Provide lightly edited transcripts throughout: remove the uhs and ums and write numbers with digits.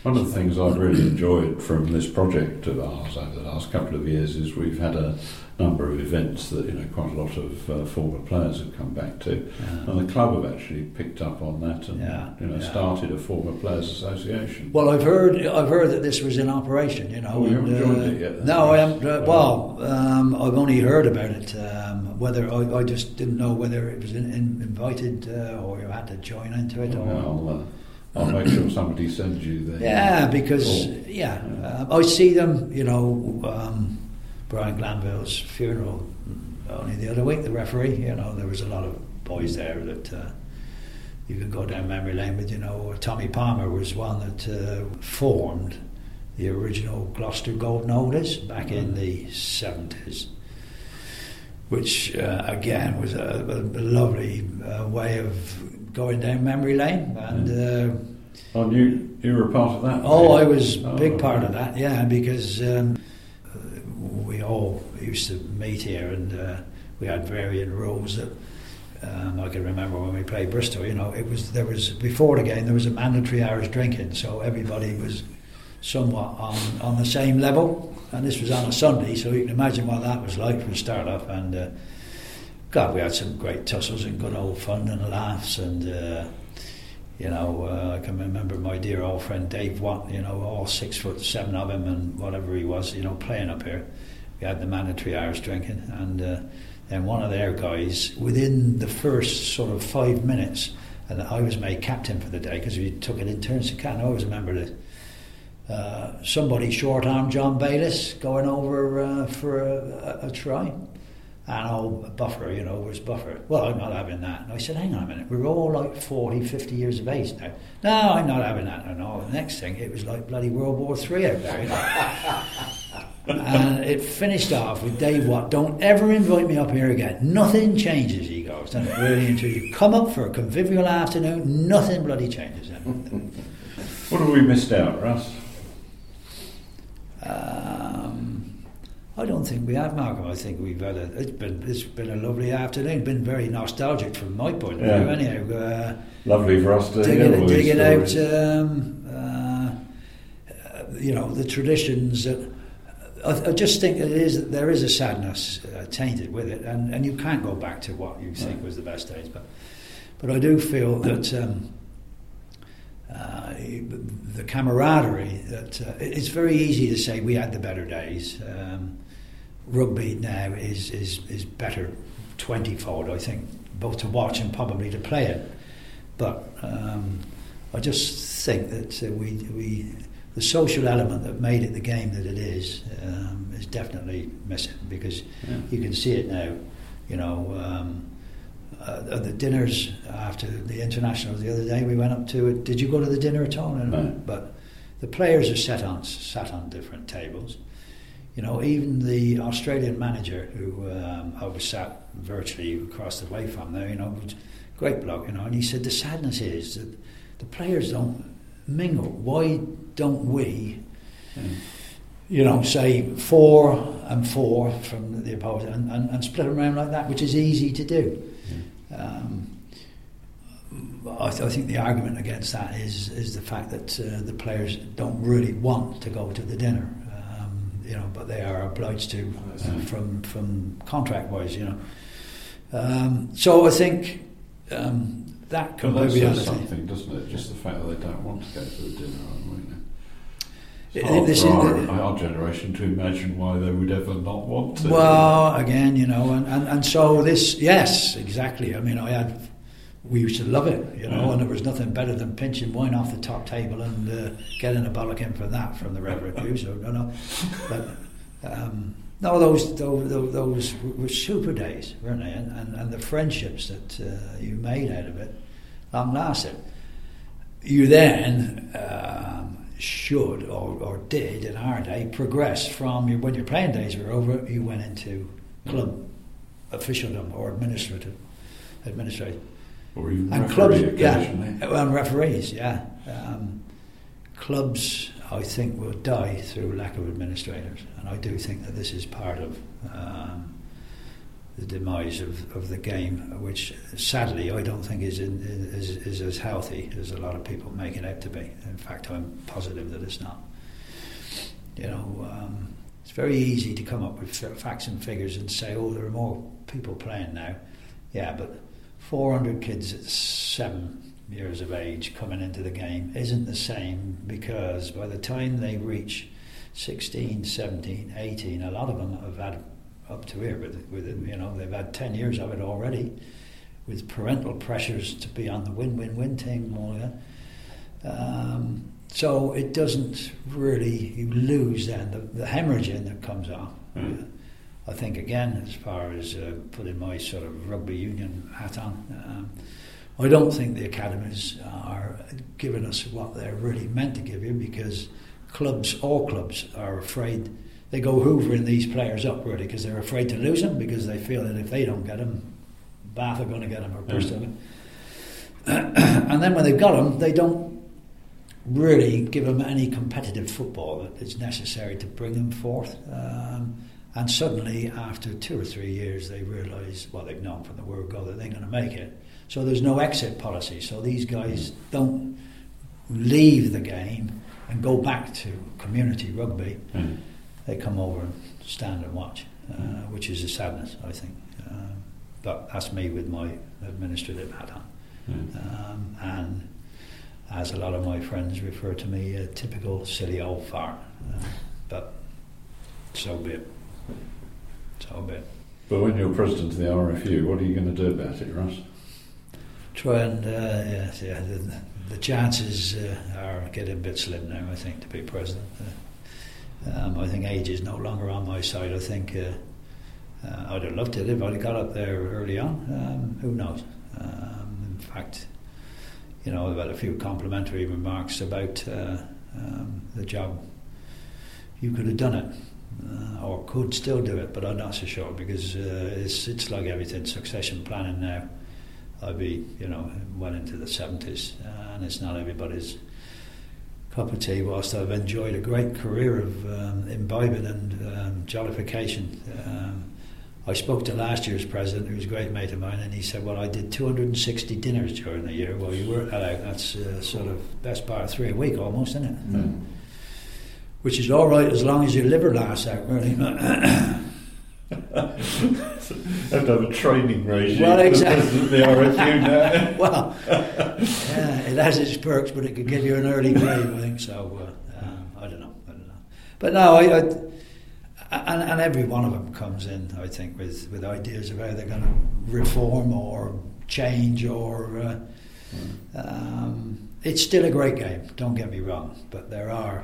One of the things I've really enjoyed from this project of ours over the last couple of years is we've had a number of events that quite a lot of former players have come back to, and the club have actually picked up on that and started a former players association. Well, I've heard that this was in operation. You haven't joined it yet? No, I haven't. I've only heard about it. Whether I just didn't know whether it was invited or you had to join into it. I'll make sure somebody sends you the. Yeah, because I see them. Brian Glanville's funeral only the other week. The referee, there was a lot of boys there that you could go down memory lane with. Tommy Palmer was one that formed the original Gloucester Golden Oldies back in the 70s, which again was a lovely way of going down memory lane. And you were a part of that? I was a big part of that, because we all used to meet here, and we had varying rules that I can remember when we played Bristol. There was before the game there was a mandatory hour's drinking, so everybody was somewhat on the same level, and this was on a Sunday, so you can imagine what that was like from start up. And we had some great tussles and good old fun and laughs, and I can remember my dear old friend Dave Watt, all 6'7" of him and whatever he was, playing up here. We had the mandatory hours drinking, and then one of their guys, within the first sort of 5 minutes, and I was made captain for the day because we took it in turns to captain. I always remember this. Somebody short-armed John Bayliss going over for a try. And old Buffer, was Buffer. Well, I'm not having that. And I said, hang on a minute, we're all like 40, 50 years of age now. No, I'm not having that. No. The next thing, it was like bloody World War III out there, And it finished off with Dave Watt, don't ever invite me up here again. Nothing changes, he goes. And really, until you come up for a convivial afternoon, nothing bloody changes. What have we missed out, Russ? I don't think we have, Malcolm. I think we've had it's been a lovely afternoon. Been very nostalgic from my point of view, anyhow. Lovely for us to digging out, the traditions that. I just think there is a sadness tainted with it, and you can't go back to what you think was the best days. But I do feel that the camaraderie, that it's very easy to say we had the better days. Rugby now is better 20-fold, I think, both to watch and probably to play it. But I just think that the social element that made it the game that it is definitely missing, because you can see it now. At the dinners after the internationals the other day, we went up to it. Did you go to the dinner at all? No. But the players are sat on different tables. Even the Australian manager, who I was sat virtually across the way from there, was a great bloke, and he said the sadness is that the players don't mingle. Why don't we, say 4 and 4 from the opposite and split them around like that, which is easy to do. I think the argument against that is the fact that the players don't really want to go to the dinner, but they are obliged to from contract-wise, So I think that could be something, doesn't it? Just the fact that they don't want to go to the dinner, It's hard for our generation to imagine why they would ever not want to. Well, again, and so this, yes, exactly. I mean, we used to love it, and there was nothing better than pinching wine off the top table and getting a bollocking for that from the Reverend Hugh. So, those were super days, weren't they? And the friendships that you made out of it long lasted. You then should or did in our day progress from when your playing days were over, you went into club officialdom or administrative, or even and clubs, and referees, clubs, I think, will die through lack of administrators, and I do think that this is part of the demise of the game, which sadly I don't think is as healthy as a lot of people make it out to be. In fact, I'm positive that it's not. It's very easy to come up with facts and figures and say, oh, there are more people playing now. Yeah, but 400 kids at 7 years of age coming into the game isn't the same, because by the time they reach 16, 17, 18, a lot of them have had up to here with it, they've had 10 years of it already, with parental pressures to be on the win-win-win team and all that. So it doesn't really, you lose then the hemorrhaging that comes off. I think, again, as far as putting my sort of rugby union hat on, I don't think the academies are giving us what they're really meant to give you, because all clubs are afraid. They go hoovering these players up, really, because they're afraid to lose them, because they feel that if they don't get them, Bath are going to get them, or Bristol. And then when they've got them, they don't really give them any competitive football that is necessary to bring them forth. And suddenly, after 2 or 3 years, they realise, well, they've known from the word go that they're going to make it. So there's no exit policy. So these guys don't leave the game and go back to community rugby. They come over and stand and watch, which is a sadness, I think. But that's me with my administrative hat on. And as a lot of my friends refer to me, a typical silly old fart. But so be it. So be it. But when you're president of the RFU, what are you going to do about it, Russ? Try and, the chances are getting a bit slim now, I think, to be president. I think age is no longer on my side. I think I'd have loved it if I'd have got up there early on. Who knows? In fact, I've had a few complimentary remarks about the job. You could have done it, or could still do it, but I'm not so sure, because it's like everything, succession planning now. I'd be, well into the 70s, and it's not everybody's cup of tea, whilst I've enjoyed a great career of imbibing and jollification. I spoke to last year's president, who was a great mate of mine, and he said, well, I did 260 dinners during the year. Well, you work that out, that's sort of best part of 3 a week almost, isn't it? Which is all right as long as your liver lasts out, really. Have to have a training regime. Well, exactly. The RFU now. Well, it has its perks, but it could give you an early grave, I think. So I don't know. But no, and every one of them comes in, I think, with ideas of how they're going to reform or change, or it's still a great game. Don't get me wrong, but there are.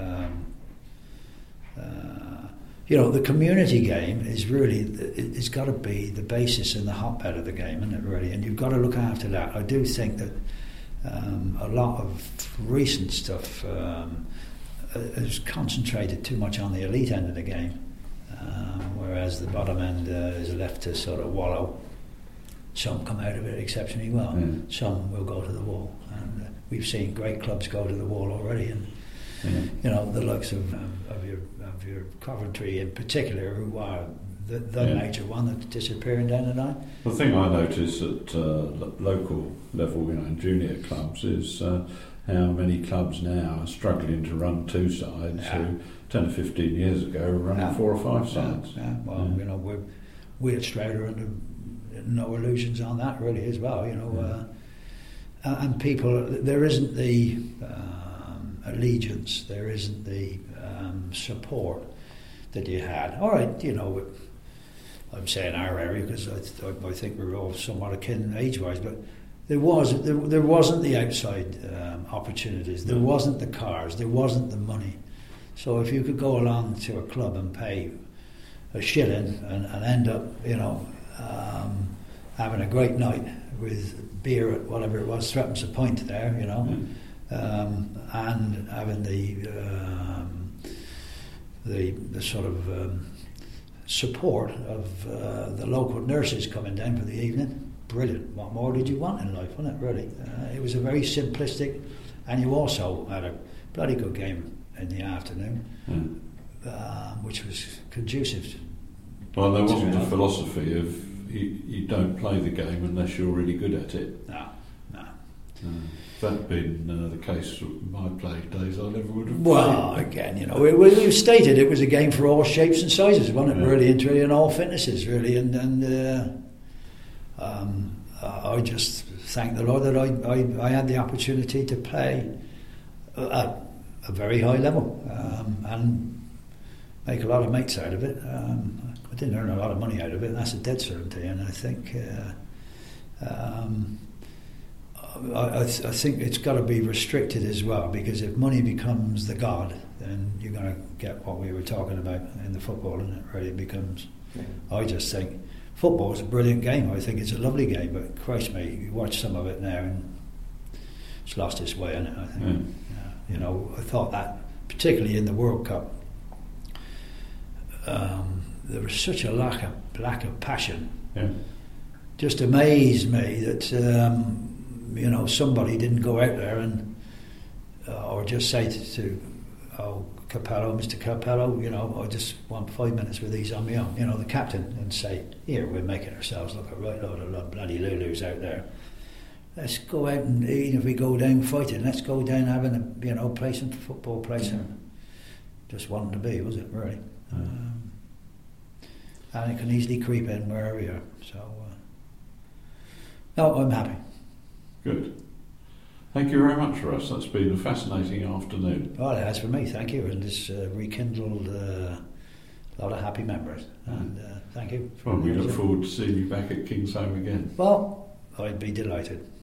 The community game is really, it's got to be the basis and the hotbed of the game, isn't it, really? And you've got to look after that. I do think that a lot of recent stuff has concentrated too much on the elite end of the game, whereas the bottom end is left to sort of wallow. Some come out of it exceptionally well. Some will go to the wall. And we've seen great clubs go to the wall already, and the likes of your Coventry in particular, who are the major one that's disappearing down the line. The thing I notice at local level, in junior clubs, is how many clubs now are struggling to run two sides who 10 or 15 years ago were running 4 or 5 sides. Well, we at Stroud are under no illusions on that really as well. And people, there isn't the allegiance, there isn't the support that you had. All right, I'm saying our area because I think we're all somewhat akin age-wise, but there wasn't the outside opportunities, there wasn't the cars, there wasn't the money. So if you could go along to a club and pay a shilling and end up, having a great night with beer at whatever it was, threepence a pint there, and having the sort of support of the local nurses coming down for the evening. Brilliant. What more did you want in life, wasn't it, really? It was a very simplistic, and you also had a bloody good game in the afternoon, which was conducive Well, there wasn't a philosophy of you don't play the game unless you're really good at it. No. If that had been the case of my playing days, I never would have played. Well, again, we stated it was a game for all shapes and sizes, wasn't it? Really and truly, and all fitnesses, really. And I just thank the Lord that I had the opportunity to play at a very high level and make a lot of mates out of it. I didn't earn a lot of money out of it, and that's a dead certainty. And I think I think it's got to be restricted as well, because if money becomes the god, then you're going to get what we were talking about in the football, and it really becomes. Yeah. I just think football is a brilliant game. I think it's a lovely game, but Christ me, you watch some of it now and it's lost its way, isn't it? I think. I thought that particularly in the World Cup, there was such a lack of passion. Yeah. Just amazed me that somebody didn't go out there and or just say to Capello, Mr. Capello, I just want 5 minutes with these on my own, the captain, and say, here, we're making ourselves look a right load of bloody Lulus out there. Let's go out and, even if we go down fighting, let's go down having a place in football place. And just wanting to be, was it, really? And it can easily creep in wherever you are. So, no, I'm happy. Good. Thank you very much, Russ. That's been a fascinating afternoon. Well, it has for me, thank you. And it's rekindled a lot of happy memories. And thank you. Well, we look forward to seeing you back at Kingsholm again. Well, I'd be delighted.